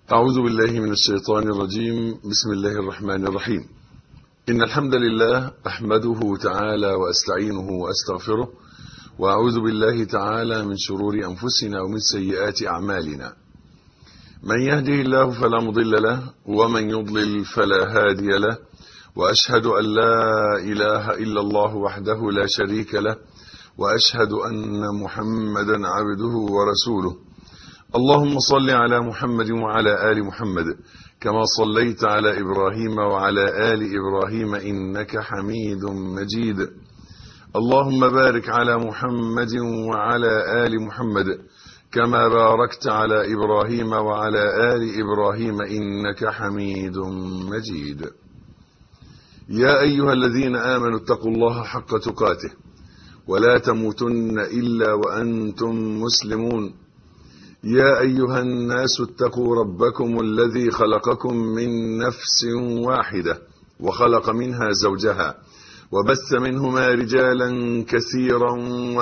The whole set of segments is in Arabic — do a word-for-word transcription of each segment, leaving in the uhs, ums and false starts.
أعوذ بالله من الشيطان الرجيم. بسم الله الرحمن الرحيم. إن الحمد لله أحمده تعالى وأستعينه وأستغفره، وأعوذ بالله تعالى من شرور أنفسنا ومن سيئات أعمالنا. من يهده الله فلا مضل له، ومن يضلل فلا هادي له، وأشهد أن لا إله إلا الله وحده لا شريك له، وأشهد أن محمدا عبده ورسوله. اللهم صل على محمد وعلى آل محمد كما صليت على إبراهيم وعلى آل إبراهيم إنك حميد مجيد. اللهم بارك على محمد وعلى آل محمد كما باركت على إبراهيم وعلى آل إبراهيم إنك حميد مجيد. يا أيها الذين آمنوا اتقوا الله حق تقاته ولا تموتن إلا وأنتم مسلمون. يا أيها الناس اتقوا ربكم الذي خلقكم من نفس واحدة وخلق منها زوجها وبث منهما رجالا كثيرا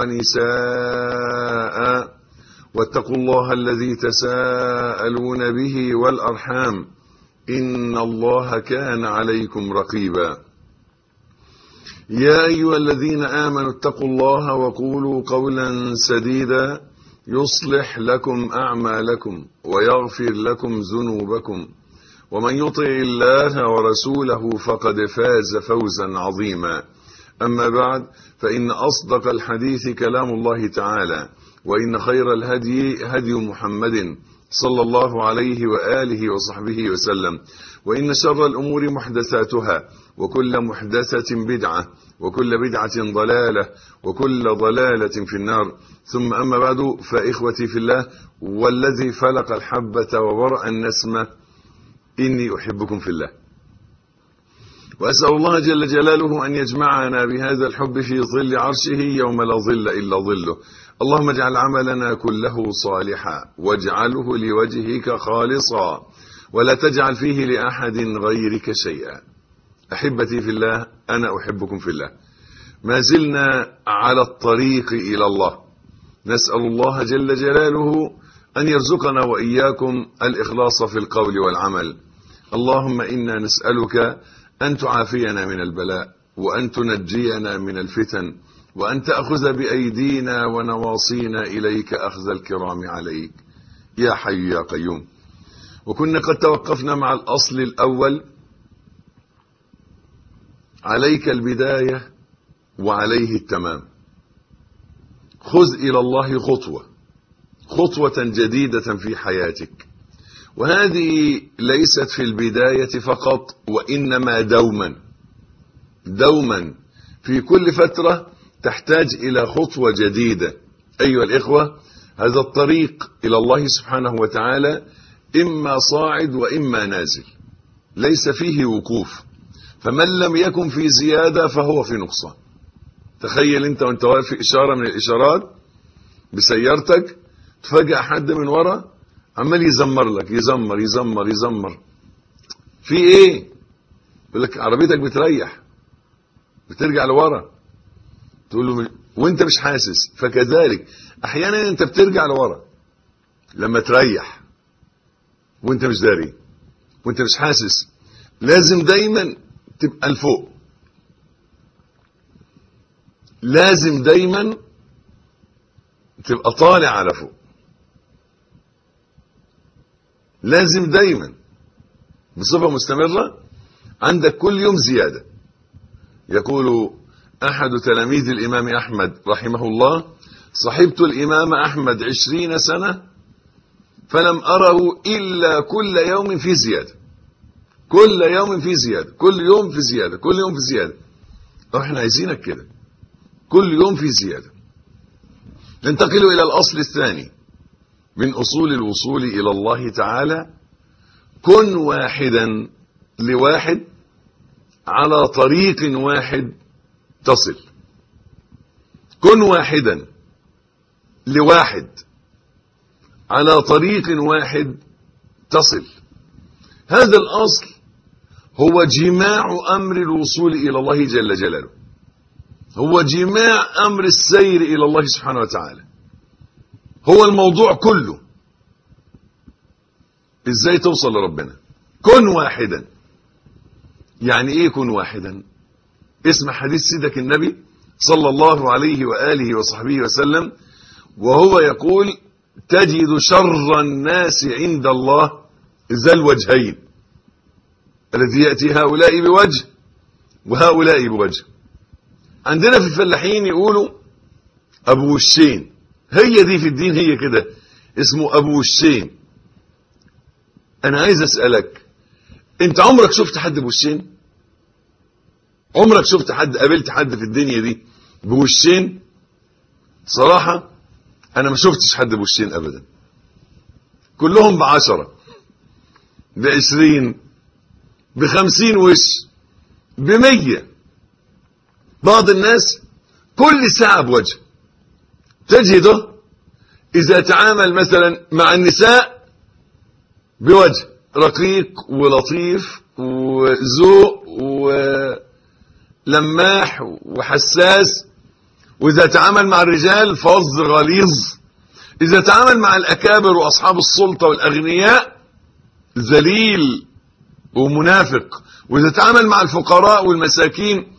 ونساء، واتقوا الله الذي تساءلون به والأرحام إن الله كان عليكم رقيبا. يا أيها الذين آمنوا اتقوا الله وقولوا قولا سديدا يصلح لكم أعمالكم ويغفر لكم ذنوبكم، ومن يطع الله ورسوله فقد فاز فوزا عظيما. أما بعد، فإن أصدق الحديث كلام الله تعالى، وإن خير الهدي هدي محمد صلى الله عليه وآله وصحبه وسلم، وإن شر الأمور محدثاتها، وكل محدثة بدعة، وكل بدعة ضلالة، وكل ضلالة في النار. ثم أما بعد، فإخوتي في الله والذي فلق الحبة وبرأ النسمة، إني أحبكم في الله، وأسأل الله جل جلاله أن يجمعنا بهذا الحب في ظل عرشه يوم لا ظل إلا ظله. اللهم اجعل عملنا كله صالحا، واجعله لوجهك خالصا، ولا تجعل فيه لأحد غيرك شيئا. أحبتي في الله، أنا أحبكم في الله. ما زلنا على الطريق إلى الله، نسأل الله جل جلاله أن يرزقنا وإياكم الإخلاص في القول والعمل. اللهم إنا نسألك أن تعافينا من البلاء، وأن تنجينا من الفتن، وأن تأخذ بأيدينا ونواصينا إليك أخذ الكرام عليك يا حي يا قيوم. وكنا قد توقفنا مع الأصل الأول: عليك البداية وعليه التمام. خذ إلى الله خطوة خطوة جديدة في حياتك، وهذه ليست في البداية فقط، وإنما دوما دوما في كل فترة تحتاج إلى خطوة جديدة. أيها الإخوة، هذا الطريق إلى الله سبحانه وتعالى إما صاعد وإما نازل، ليس فيه وقوف، فمن لم يكن في زيادة فهو في نقصان. تخيل انت وانت واقف في اشارة من الاشارات بسيارتك، تفاجأ حد من ورا عمال يزمر لك، يزمر يزمر يزمر في ايه؟ يقول لك عربيتك بتريح، بترجع لورا، تقول له وانت مش حاسس. فكذلك احيانا انت بترجع لورا لما تريح وانت مش داري وانت مش حاسس. لازم دايما تبقى لفوق، لازم دايما تبقى طالع على فوق، لازم دايما بصفة مستمرة عندك كل يوم زيادة. يقول أحد تلاميذ الإمام أحمد رحمه الله: صحبت الإمام أحمد عشرين سنة فلم أره إلا كل يوم في زيادة، كل يوم في زيادة، كل يوم في زيادة، كل يوم في زيادة. احنا عايزينك كده، كل يوم في زيادة. ننتقل إلى الأصل الثاني من أصول الوصول إلى الله تعالى: كن واحدا لواحد على طريق واحد تصل. كن واحدا لواحد على طريق واحد تصل. هذا الأصل هو جماع أمر الوصول إلى الله جل جلاله، هو جماع أمر السير إلى الله سبحانه وتعالى، هو الموضوع كله. ازاي توصل لربنا. كن واحدا. يعني ايه كن واحدا؟ اسمع حديث سيدك النبي صلى الله عليه وآله وصحبه وسلم وهو يقول: تجد شر الناس عند الله ذا الوجهين الذي يأتي هؤلاء بوجه وهؤلاء بوجه. عندنا في الفلاحين يقولوا أبو وشين. هي دي في الدين هي كده، اسمه أبو وشين. أنا عايز أسألك، أنت عمرك شفت حد بوشين؟ عمرك شفت حد، قابلت حد في الدنيا دي بوشين؟ صراحة أنا ما شفتش حد بوشين أبدا. كلهم بعشرة، بعشرين، بخمسين وش، بمية. بعض الناس كل ساعة بوجه. تجده إذا تعامل مثلا مع النساء بوجه رقيق ولطيف وذوق ولماح وحساس، وإذا تعامل مع الرجال فظ غليظ، إذا تعامل مع الأكابر وأصحاب السلطة والأغنياء ذليل ومنافق، وإذا تعامل مع الفقراء والمساكين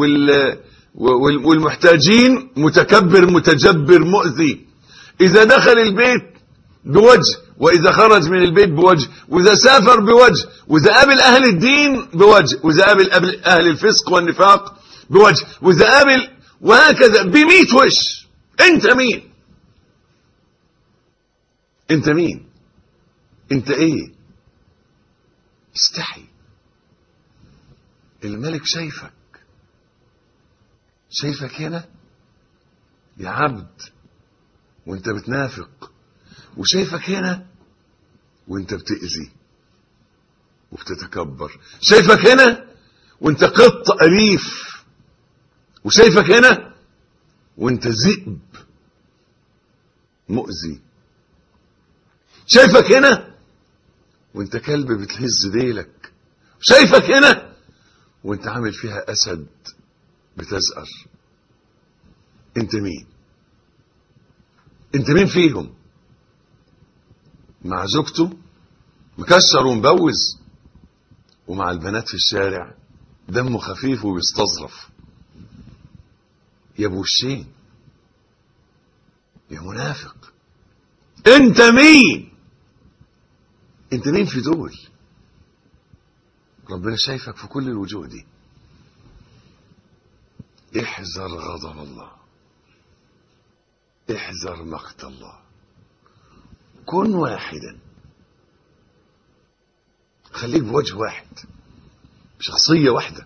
والمحتاجين متكبر متجبر مؤذي. إذا دخل البيت بوجه، وإذا خرج من البيت بوجه، وإذا سافر بوجه، وإذا قابل أهل الدين بوجه، وإذا قابل أهل الفسق والنفاق بوجه، وإذا قابل، وهكذا بميت وش. أنت مين؟ أنت مين؟ أنت إيه؟ استحي. الملك شايفك، شايفك هنا يا عبد وانت بتنافق، وشايفك هنا وانت بتأذي وبتتكبر، شايفك هنا وانت قط أليف، وشايفك هنا وانت ذئب مؤذي، شايفك هنا وانت كلب بتهز ديلك، شايفك هنا وانت عامل فيها أسد بتزقر. انت مين؟ انت مين فيهم؟ مع زوجته مكسر ومبوز، ومع البنات في الشارع دمه خفيف وبيستظرف. يا ابو وشين، يا منافق، انت مين؟ انت مين في دول؟ ربنا شايفك في كل الوجوه دي. احذر غضب الله، احذر مقت الله. كن واحدا، خليك بوجه واحد، بشخصية واحدة،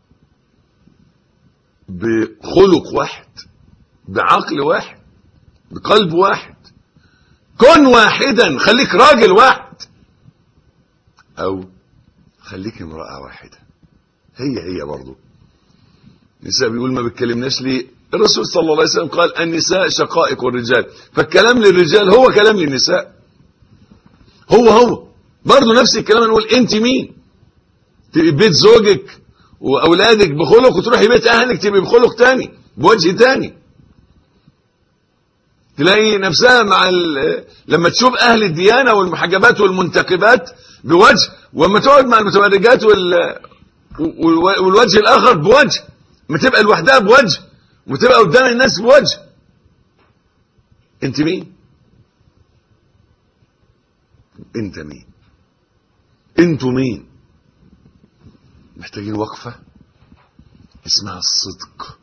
بخلق واحد، بعقل واحد، بقلب واحد. كن واحدا، خليك راجل واحد، او خليك امرأة واحدة. هي هي برضو. النساء بيقول ما بتكلمناش ليه؟ الرسول صلى الله عليه وسلم قال النساء شقائق الرجال، فالكلام للرجال هو كلام للنساء، هو هو برضو نفس الكلام. نقول انت مين؟ تبقي بيت زوجك واولادك بخلق، وتروحي بيت اهلك تبقي بخلق تاني، بوجه تاني. تلاقي نفسها مع لما تشوف اهل الديانة والمحجبات والمنتقبات بوجه، واما تقعد مع المتبرجات وال... والوجه الاخر بوجه، ما تبقى لوحدها بوجه، وتبقى قدام الناس بوجه. انت مين؟ انت مين؟ انتوا مين؟ محتاجين وقفة اسمها الصدق.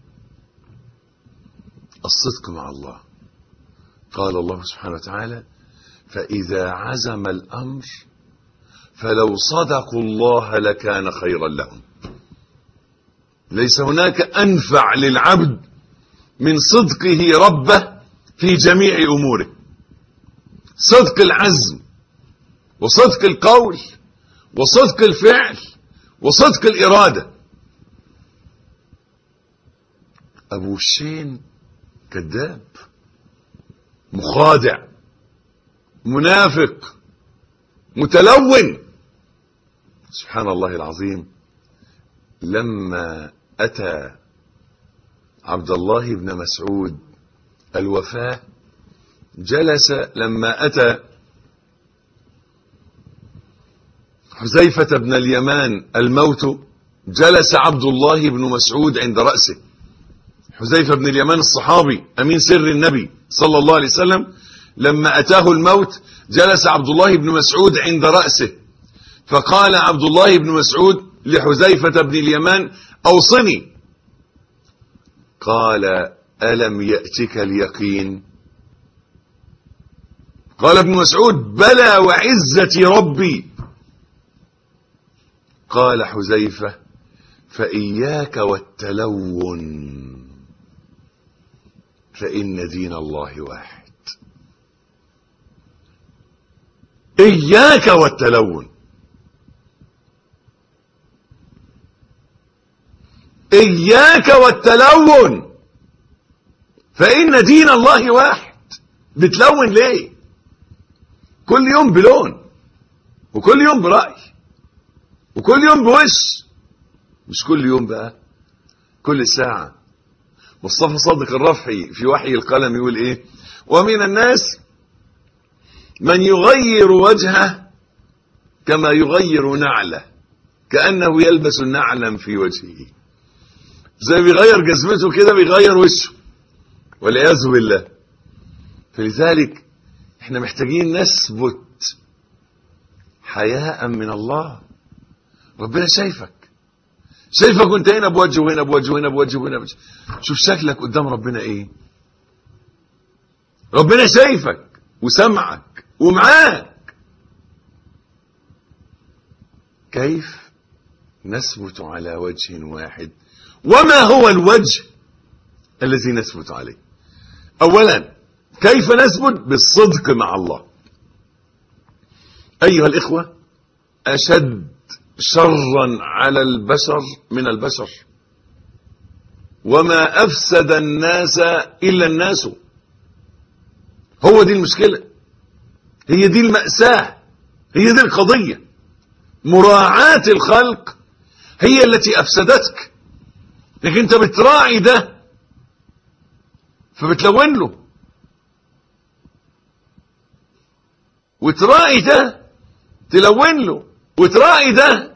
الصدق مع الله. قال الله سبحانه وتعالى فإذا عزم الأمر فلو صدقوا الله لكان خيرا لهم. ليس هناك أنفع للعبد من صدقه ربه في جميع أموره. صدق العزم، وصدق القول، وصدق الفعل، وصدق الإرادة. أبو وشين كذاب، مخادع، منافق، متلون. سبحان الله العظيم. لما أتى عبد الله بن مسعود الوفاة، جلس لما أتى حذيفة بن اليمان الموت، جلس عبد الله بن مسعود عند رأسه. حذيفة بن اليمان الصحابي أمين سر النبي صلى الله عليه وسلم، لما أتاه الموت جلس عبد الله بن مسعود عند رأسه، فقال عبد الله بن مسعود لحذيفة بن اليمان: أوصني. قال: ألم يأتك اليقين؟ قال ابن مسعود: بلى وعزة ربي. قال حذيفة: فإياك والتلون، فإن دين الله واحد. إياك والتلون، إياك والتلون، فإن دين الله واحد. بتلون ليه؟ كل يوم بلون، وكل يوم برأي، وكل يوم بوش. مش كل يوم بقى، كل ساعة. مصطفى صادق الرفعي في وحي القلم يقول ايه؟ ومن الناس من يغير وجهه كما يغير نعله، كأنه يلبس نعلا في وجهه. زي بيغير جزمته كده بيغير وشه، والعياذ بالله. فلذلك احنا محتاجين نثبت حياء من الله. ربنا شايفك، شايفك وانت هنا بوجه وهنا بوجه وهنا بوجه وهنا بوجه. شوف شكلك قدام ربنا ايه. ربنا شايفك وسمعك ومعاك. كيف نثبت على وجه واحد؟ وما هو الوجه الذي نثبت عليه؟ اولا، كيف نثبت؟ بالصدق مع الله. ايها الاخوة، اشد شرا على البشر من البشر، وما افسد الناس الا الناس. هو دي المشكلة، هي دي المأساة، هي دي القضية. مراعاة الخلق هي التي افسدتك، لكن انت بتراعي ده فبتلون له، وتراعي ده تلون له، وتراعي ده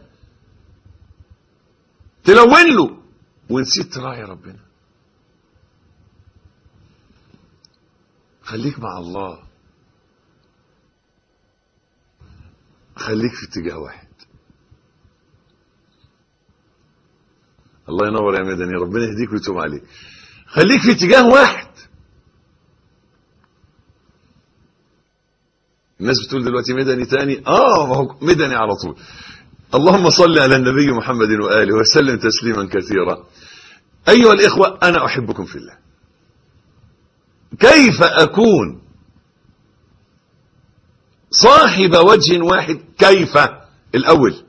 تلون له، ونسيت تراعي ربنا. خليك مع الله، خليك في اتجاه واحد. الله ينور يا مدني، ربنا يهديك ويتوب عليك. خليك في اتجاه واحد. الناس بتقول دلوقتي مدني تاني، اه ما هو مدني على طول. اللهم صل على النبي محمد وآله وسلم تسليما كثيرا. أيها الإخوة، أنا أحبكم في الله. كيف أكون صاحب وجه واحد؟ كيف؟ الأول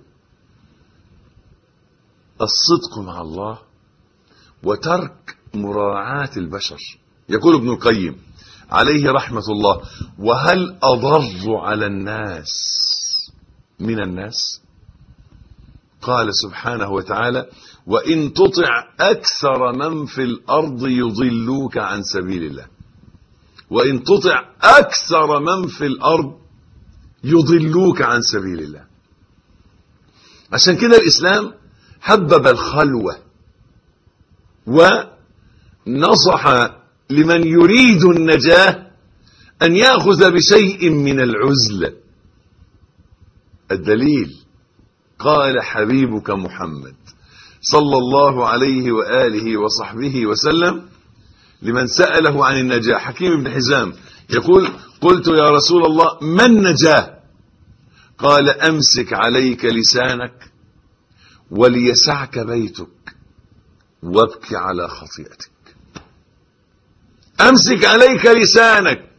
الصدق مع الله وترك مراعاة البشر. يقول ابن القيم عليه رحمة الله: وهل أضر على الناس من الناس؟ قال سبحانه وتعالى: وإن تطع أكثر من في الأرض يضلوك عن سبيل الله. وإن تطع أكثر من في الأرض يضلوك عن سبيل الله. عشان كده الإسلام حبب الخلوة، ونصح لمن يريد النجاة أن يأخذ بشيء من العزلة. الدليل: قال حبيبك محمد صلى الله عليه وآله وصحبه وسلم لمن سأله عن النجاة، حكيم بن حزام يقول: قلت يا رسول الله ما النجاة؟ قال: أمسك عليك لسانك وليسعك بيتك وابكي على خطيئتك. أمسك عليك لسانك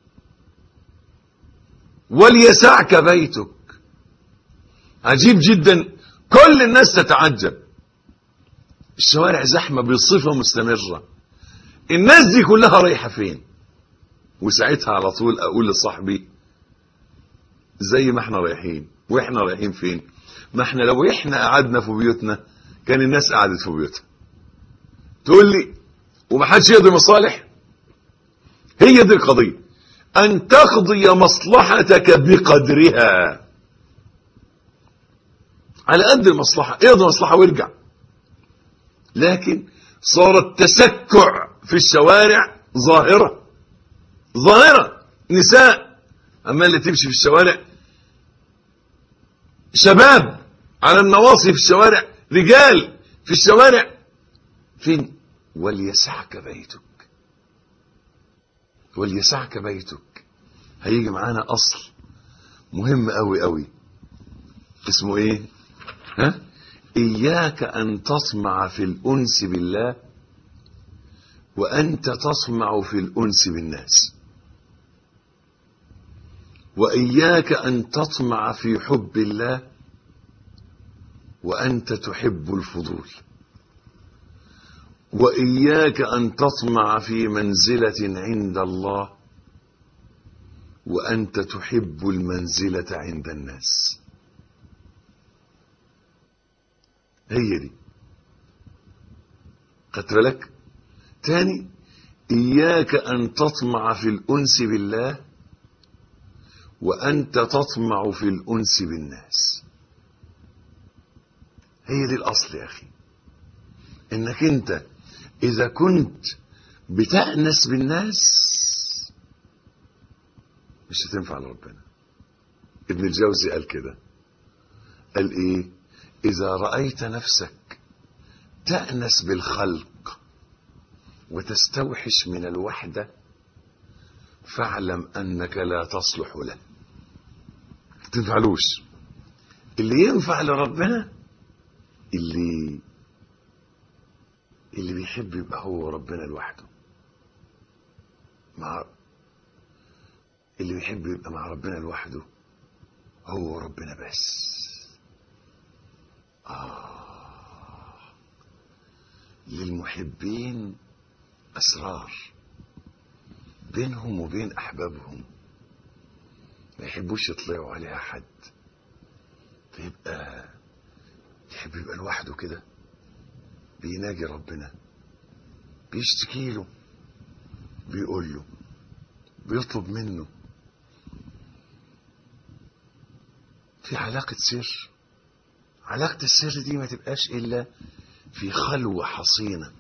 وليسعك بيتك. عجيب جدا، كل الناس تتعجب، الشوارع زحمة بصفة مستمرة، الناس دي كلها رايحة فين؟ وساعتها على طول أقول لصاحبي: زي ما احنا رايحين. واحنا رايحين فين؟ ما احنا لو احنا قعدنا في بيوتنا كان الناس قعدت في بيوتها. تقول لي ومحدش يقضي مصالح؟ هي دي القضية، أن تقضي مصلحتك بقدرها. على قد المصلحة، اقضي مصلحة وارجع. لكن صار التسكع في الشوارع ظاهرة ظاهرة نساء أما اللي تمشي في الشوارع، شباب على النواصي في الشوارع، رجال في الشوارع. فين؟ وليسعك بيتك، وليسعك بيتك. هيجي معانا أصل مهم أوي أوي اسمه إيه؟ ها؟ إياك أن تطمع في الأنس بالله وأنت تطمع في الأنس بالناس، وإياك أن تطمع في حب الله وأنت تحب الفضول، وإياك أن تطمع في منزلة عند الله وأنت تحب المنزلة عند الناس. هي دي. خدت بالك؟ تاني، إياك أن تطمع في الأنس بالله وأنت تطمع في الأنس بالناس. هي دي الأصل يا أخي، إنك أنت إذا كنت بتأنس بالناس مش هتنفع لربنا. ابن الجوزي قال كده، قال إيه؟ إذا رأيت نفسك تأنس بالخلق وتستوحش من الوحدة فاعلم أنك لا تصلح له، تنفعلوش. اللي ينفع لربنا اللي اللي بيحب يبقى هو ربنا لوحده، مع اللي بيحب يبقى مع ربنا لوحده هو ربنا بس. آه للمحبين أسرار بينهم وبين أحبابهم ما يحبوش يطلعوا عليها حد، فيبقى يحب يبقى لوحده كده بيناجي ربنا، بيشتكي له، بيقول له، بيطلب منه، في علاقة سر. علاقة السر دي ما تبقاش إلا في خلوة حصينة.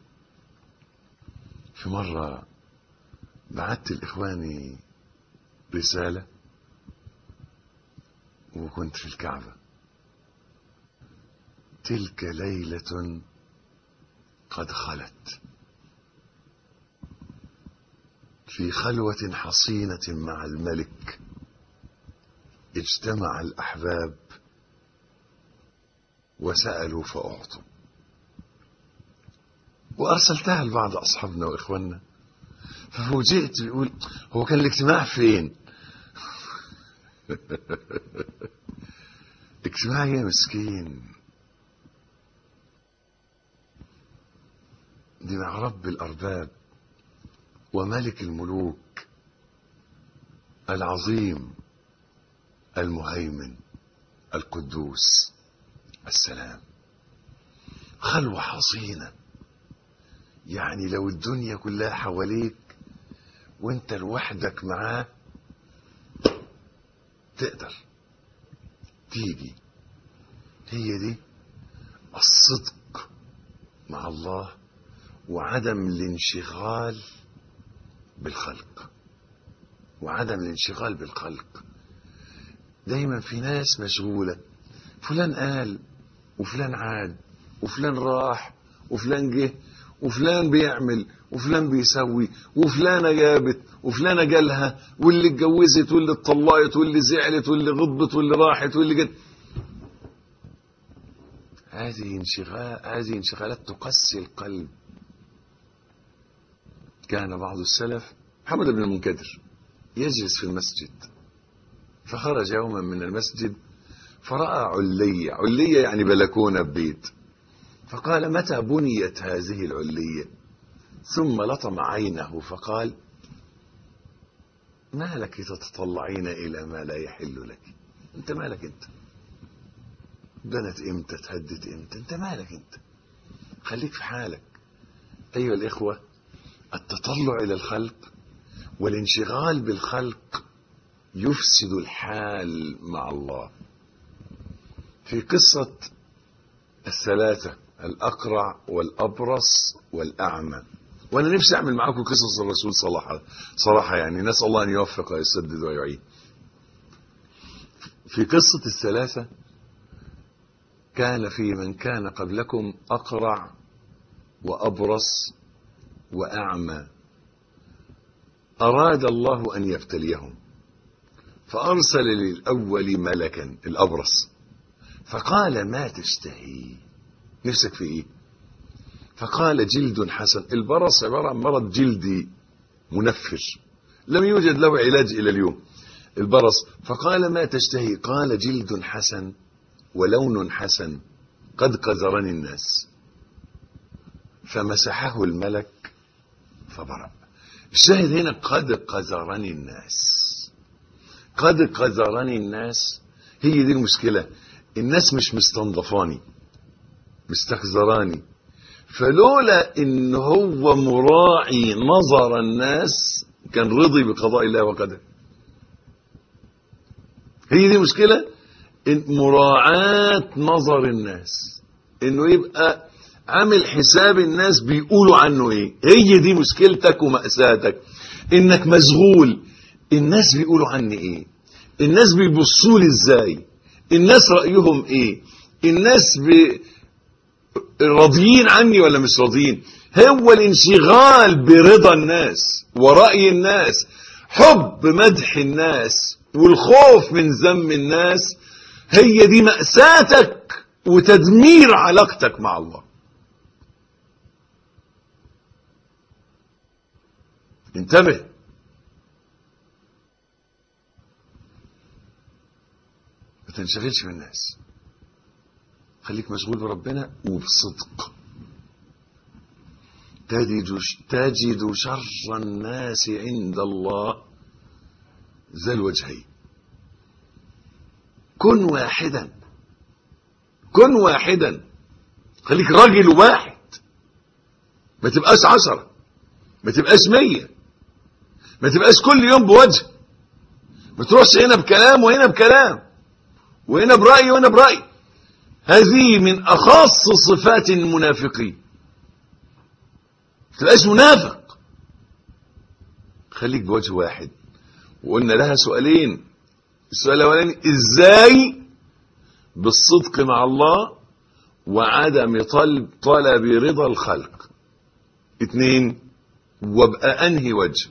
في مرة بعت لإخواني رسالة وكنت في الكعبة، تلك ليلة قد خلت في خلوة حصينة مع الملك، اجتمع الأحباب وسألوا فأعطوا. وأرسلتها لبعض أصحابنا وإخواننا، ففوجئت بيقول هو كان الاجتماع فين؟ اجتماع يا مسكين، دي مع رب الأرباب وملك الملوك العظيم المهيمن القدوس السلام. خلوة حصينة، يعني لو الدنيا كلها حواليك وانت لوحدك معاه تقدر تيجي. هي دي الصدق مع الله وعدم الانشغال بالخلق، وعدم الانشغال بالخلق. دايما في ناس مشغولة، فلان قال وفلان عاد وفلان راح وفلان جه وفلان بيعمل وفلان بيسوي وفلانة جابت وفلانة جالها واللي اتجوزت واللي اتطلقت واللي زعلت واللي غضبت واللي راحت واللي جت. هذه انشغال هذه انشغالات تقسي القلب. كان بعض السلف محمد بن المنكدر يجلس في المسجد، فخرج يوما من المسجد فرأى علية، علية يعني بلكونة ببيت، فقال متى بنيت هذه العلية؟ ثم لطم عينه فقال ما لك تتطلعين إلى ما لا يحل لك؟ انت مالك انت؟ بنت امتى تهدت امتى؟ انت مالك انت؟ خليك في حالك. أيها الإخوة، التطلع إلى الخلق والانشغال بالخلق يفسد الحال مع الله. في قصة الثلاثة الأقرع والأبرص والأعمى، وأنا نفسي أعمل معاكم قصص الرسول صراحة صراحة يعني نسأل الله أن يوفق ويسدد ويعين. في قصة الثلاثة كان في من كان قبلكم أقرع وأبرص وأعمى، أراد الله أن يبتليهم فأرسل للأول ملكا الأبرص فقال ما تشتهي، نفسك في إيه؟ فقال جلد حسن. البرص عبارة عن مرض جلدي منفر لم يوجد له علاج إلى اليوم البرص. فقال ما تشتهي؟ قال جلد حسن ولون حسن قد قذرني الناس. فمسحه الملك فبرأ. الشاهد هنا قد قذرني الناس، قد قذرني الناس، هي دي المشكلة. الناس مش مستنضفاني، مستخزراني. فلولا ان هو مراعي نظر الناس كان رضي بقضاء الله وقدره. هي دي مشكلة، إن مراعاة نظر الناس، انه يبقى عامل حساب الناس بيقولوا عنه ايه. هي دي مشكلتك ومأساتك، انك مشغول الناس بيقولوا عني ايه، الناس بيبصوا لي ازاي، الناس رأيهم ايه، الناس ب... راضيين عني ولا مش راضيين. هو الانشغال برضا الناس ورأي الناس، حب مدح الناس والخوف من ذم الناس، هي دي مأساتك وتدمير علاقتك مع الله. انتبه. ما تنشغلش بالناس، خليك مشغول بربنا وبصدق. تجد تجد شر الناس عند الله ذا الوجهين. كن واحدا، كن واحدا، خليك راجل واحد، ما تبقاش عشرة، ما تبقاش مية، ما تبقاش كل يوم بوجه، ما تروحش هنا بكلام وهنا بكلام وهنا برأي وهنا برأي. هذه من أخص صفات المنافقين. ما تبقاش منافق، خليك بوجه واحد. وقلنا لها سؤالين. السؤال الأولاني ازاي؟ بالصدق مع الله وعدم طلب طلب رضا الخلق. اثنين، وابقى انهي وجه؟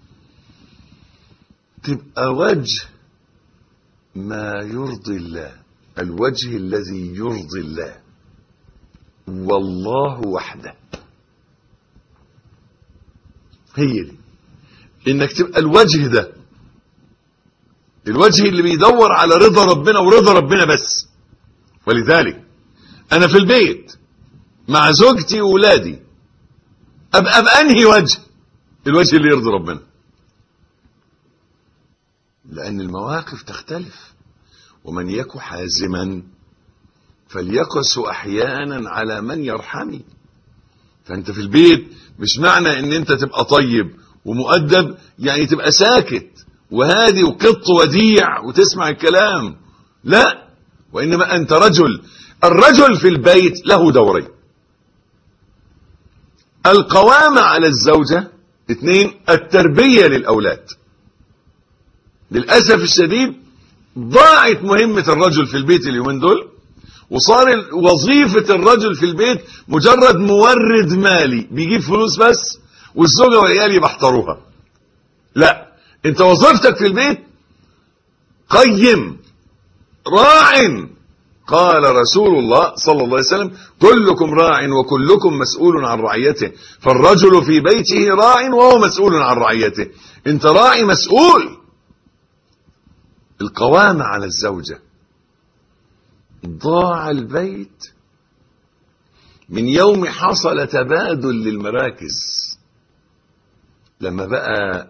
تبقى وجه ما يرضي الله، الوجه الذي يرضي الله والله وحده. هي دي، انك تبقى الوجه ده، الوجه اللي بيدور على رضا ربنا ورضا ربنا بس. ولذلك انا في البيت مع زوجتي وولادي ابقى بانهي وجه؟ الوجه اللي يرضي ربنا، لان المواقف تختلف. ومن يك حازما فليقس احيانا على من يرحمي. فانت في البيت مش معنى ان انت تبقى طيب ومؤدب يعني تبقى ساكت وهادي وقط وديع وتسمع الكلام، لا، وانما انت رجل. الرجل في البيت له دورين: القوامة على الزوجة، اثنين، التربية للأولاد. للأسف الشديد ضاعت مهمة الرجل في البيت اليومين دول، وصار وظيفة الرجل في البيت مجرد مورد مالي، بيجيب فلوس بس والزوجة والعيال يبحتروها. لا، انت وظيفتك في البيت قيم راع. قال رسول الله صلى الله عليه وسلم: كلكم راع وكلكم مسؤول عن رعيته. فالرجل في بيته راع وهو مسؤول عن رعيته. انت راعي مسؤول. القوامة على الزوجة. ضاع البيت من يوم حصل تبادل للمراكز، لما بقى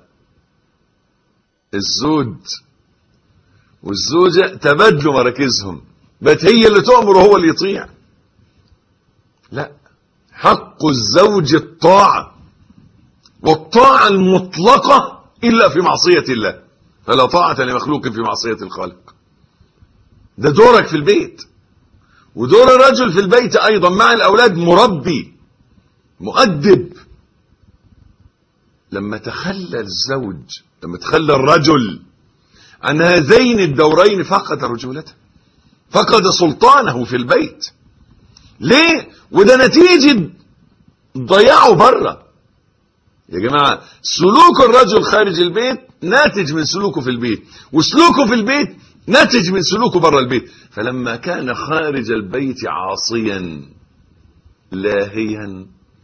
الزوج والزوجة تبادلوا مراكزهم، بقت هي اللي تؤمر وهو اللي يطيع. لا، حق الزوج الطاعة، والطاعة المطلقة إلا في معصية الله، فلا طاعة لمخلوق في معصية الخالق. ده دورك في البيت. ودور الرجل في البيت أيضا مع الأولاد مربي مؤدب. لما تخلى الزوج، لما تخلى الرجل عن هذين الدورين فقد رجولته، فقد سلطانه في البيت. ليه؟ وده نتيجة ضياعه بره. يا جماعة سلوك الرجل خارج البيت ناتج من سلوكه في البيت، وسلوكه في البيت ناتج من سلوكه بره البيت. فلما كان خارج البيت عاصيا لاهيا،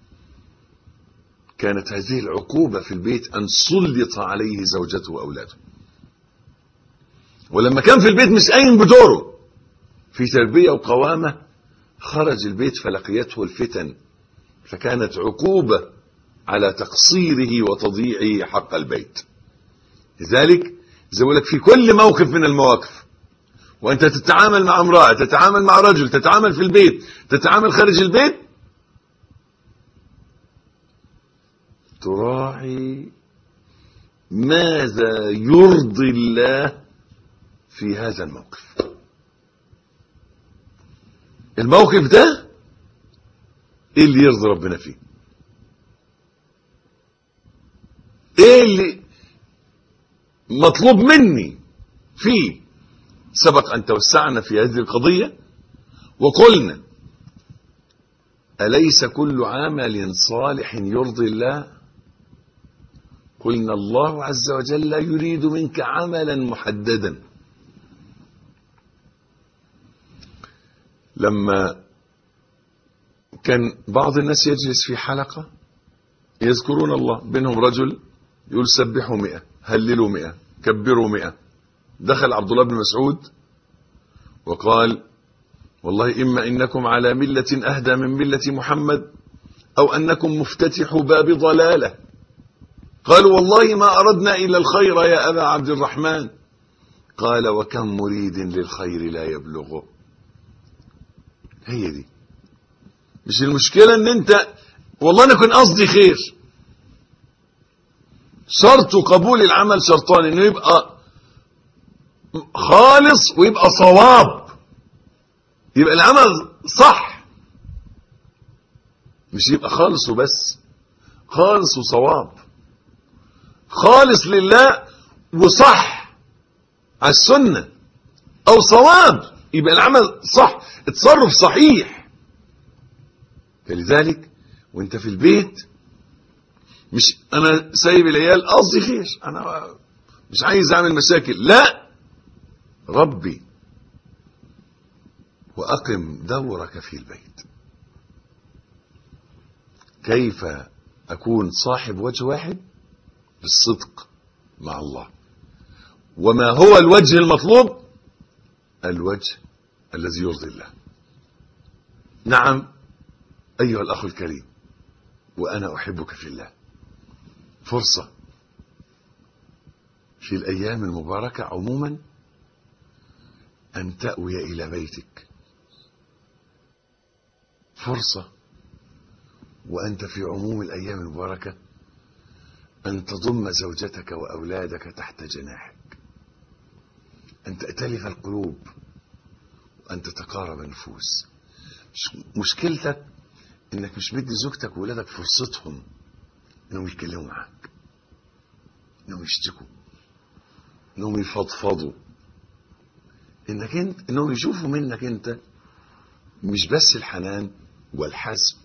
كانت هذه العقوبة في البيت أن سلط عليه زوجته وأولاده. ولما كان في البيت مش قايم بدوره في تربية وقوامة، خرج البيت فلقيته الفتن، فكانت عقوبة على تقصيره وتضييعه حق البيت. لذلك زي لك في كل موقف من المواقف، وأنت تتعامل مع امرأة، تتعامل مع رجل، تتعامل في البيت، تتعامل خارج البيت، تراعي ماذا يرضي الله في هذا الموقف. الموقف ده ايه اللي يرضي ربنا فيه؟ ايه اللي مطلوب مني فيه؟ سبق ان توسعنا في هذه القضية وقلنا أليس كل عمل صالح يرضي الله؟ قلنا الله عز وجل يريد منك عملا محددا. لما كان بعض الناس يجلس في حلقة يذكرون الله، بينهم رجل يقول سبحوا مئة، هللوا مئة، كبروا مئة. دخل عبد الله بن مسعود وقال والله إما إنكم على ملة أهدى من ملة محمد أو أنكم مفتتحوا باب ضلالة. قالوا والله ما أردنا إلا الخير يا أبا عبد الرحمن. قال وكم مريد للخير لا يبلغه. هي دي مش المشكلة ان انت والله انا كنت قصدي خير. شرط قبول العمل شرطان، انه يبقى خالص ويبقى صواب، يبقى العمل صح، مش يبقى خالص وبس، خالص وصواب، خالص لله وصح على السنة، او صواب يبقى العمل صح، اتصرف صحيح. فلذلك وانت في البيت مش انا سايب العيال قصدي خير، انا مش عايز اعمل مشاكل، لا، ربي واقم دورك في البيت. كيف اكون صاحب وجه واحد؟ بالصدق مع الله. وما هو الوجه المطلوب؟ الوجه الذي يرضي الله. نعم أيها الأخ الكريم، وأنا أحبك في الله، فرصة في الأيام المباركة عموما أن تأوي إلى بيتك، فرصة وأنت في عموم الأيام المباركة أن تضم زوجتك وأولادك تحت جناحك، أن تأتلف القلوب وأن تتقارب النفوس. مشكلتك انك مش مدي زوجتك وولادك فرصتهم انهم يتكلموا معاك، انهم يشتكوا، انهم يفضفضوا، انك انت انهم يشوفوا منك انت مش بس الحنان والحزم،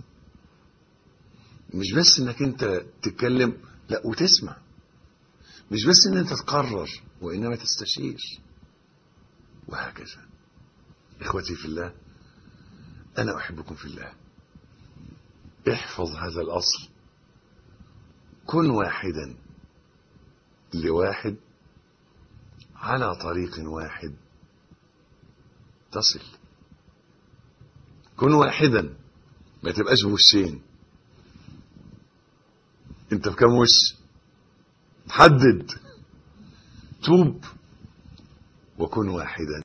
مش بس انك انت تتكلم، لا وتسمع، مش بس ان انت تقرر وانما تستشير، وهكذا. اخوتي في الله، انا احبكم في الله. احفظ هذا الأصل، كن واحدا لواحد على طريق واحد تصل. كن واحدا، ما تبقاش بوشين. انت بكم وش؟ حدد، توب وكن واحدا.